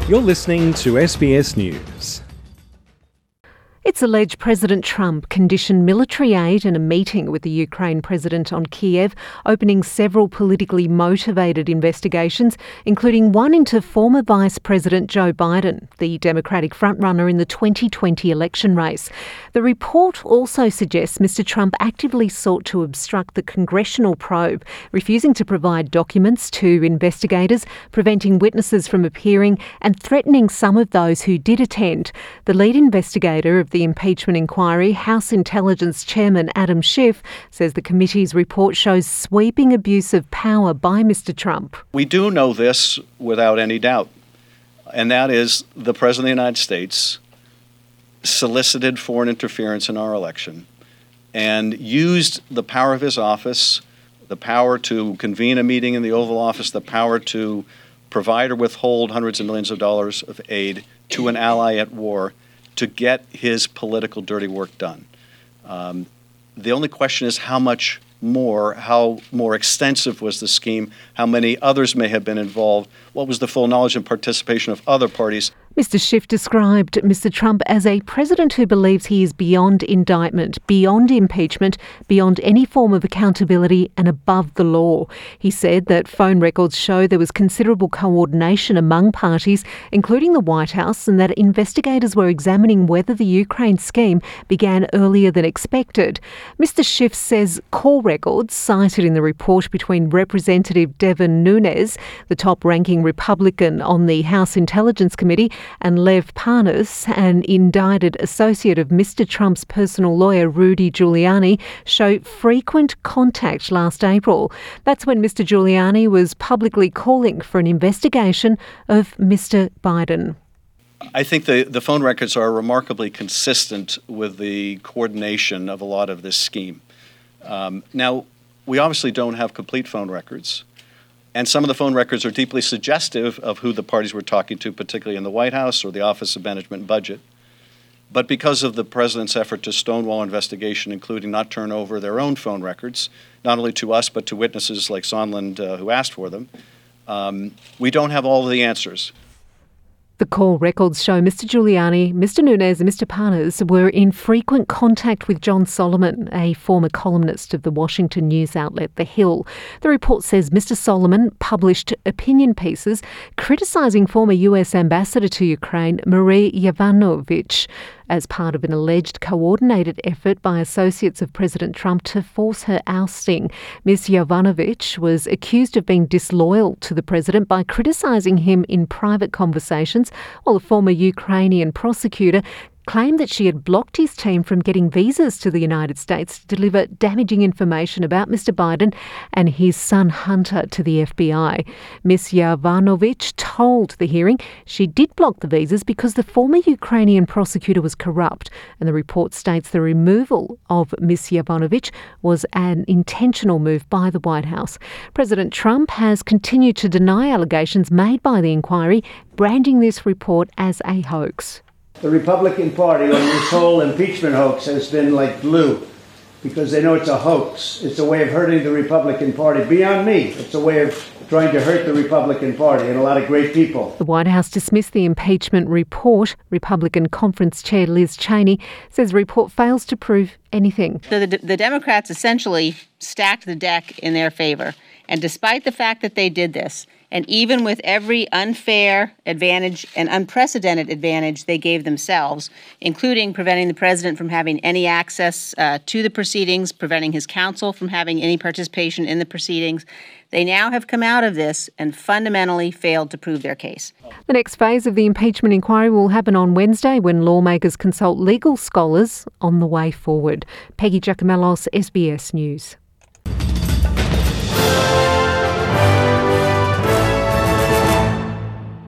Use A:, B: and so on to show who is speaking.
A: You're listening to SBS News.
B: It's alleged President Trump conditioned military aid in a meeting with the Ukraine president on Kiev, opening several politically motivated investigations, including one into former Vice President Joe Biden, the Democratic frontrunner in the 2020 election race. The report also suggests Mr. Trump actively sought to obstruct the congressional probe, refusing to provide documents to investigators, preventing witnesses from appearing, and threatening some of those who did attend. The lead investigator of the impeachment inquiry, House Intelligence Chairman Adam Schiff, says the committee's report shows sweeping abuse of power by Mr. Trump.
C: We do know this without any doubt, and that is the President of the United States solicited foreign interference in our election and used the power of his office, the power to convene a meeting in the Oval Office, the power to provide or withhold hundreds of millions of dollars of aid to an ally at war to get his political dirty work done. The only question is how more extensive was the scheme, how many others may have been involved, what was the full knowledge and participation of other parties.
B: Mr. Schiff described Mr. Trump as a president who believes he is beyond indictment, beyond impeachment, beyond any form of accountability and above the law. He said that phone records show there was considerable coordination among parties, including the White House, and that investigators were examining whether the Ukraine scheme began earlier than expected. Mr. Schiff says call records cited in the report between Representative Devin Nunes, the top-ranking Republican on the House Intelligence Committee, and Lev Parnas, an indicted associate of Mr. Trump's personal lawyer Rudy Giuliani, show frequent contact last April. That's when Mr. Giuliani was publicly calling for an investigation of Mr. Biden.
C: I think the phone records are remarkably consistent with the coordination of a lot of this scheme. Now, we obviously don't have complete phone records. And some of the phone records are deeply suggestive of who the parties were talking to, particularly in the White House or the Office of Management and Budget. But because of the president's effort to stonewall investigation, including not turn over their own phone records, not only to us but to witnesses like Sondland who asked for them, we don't have all of the answers.
B: The call records show Mr. Giuliani, Mr. Nunes and Mr. Parnas were in frequent contact with John Solomon, a former columnist of the Washington news outlet The Hill. The report says Mr. Solomon published opinion pieces criticising former US Ambassador to Ukraine, Marie Yovanovitch, as part of an alleged coordinated effort by associates of President Trump to force her ousting. Ms. Yovanovitch was accused of being disloyal to the president by criticising him in private conversations, while a former Ukrainian prosecutor claimed that she had blocked his team from getting visas to the United States to deliver damaging information about Mr. Biden and his son Hunter to the FBI. Ms. Yovanovitch told the hearing she did block the visas because the former Ukrainian prosecutor was corrupt, and the report states the removal of Ms. Yovanovitch was an intentional move by the White House. President Trump has continued to deny allegations made by the inquiry, branding this report as a hoax.
D: The Republican Party on this whole impeachment hoax has been like glue because they know it's a hoax. It's a way of hurting the Republican Party. Beyond me, it's a way of trying to hurt the Republican Party and a lot of great people.
B: The White House dismissed the impeachment report. Republican Conference Chair Liz Cheney says the report fails to prove anything.
E: So the Democrats essentially stacked the deck in their favor. And despite the fact that they did this, and even with every unfair advantage and unprecedented advantage they gave themselves, including preventing the president from having any access to the proceedings, preventing his counsel from having any participation in the proceedings, they now have come out of this and fundamentally failed to prove their case.
B: The next phase of the impeachment inquiry will happen on Wednesday when lawmakers consult legal scholars on the way forward. Peggy Giacomellos, SBS News.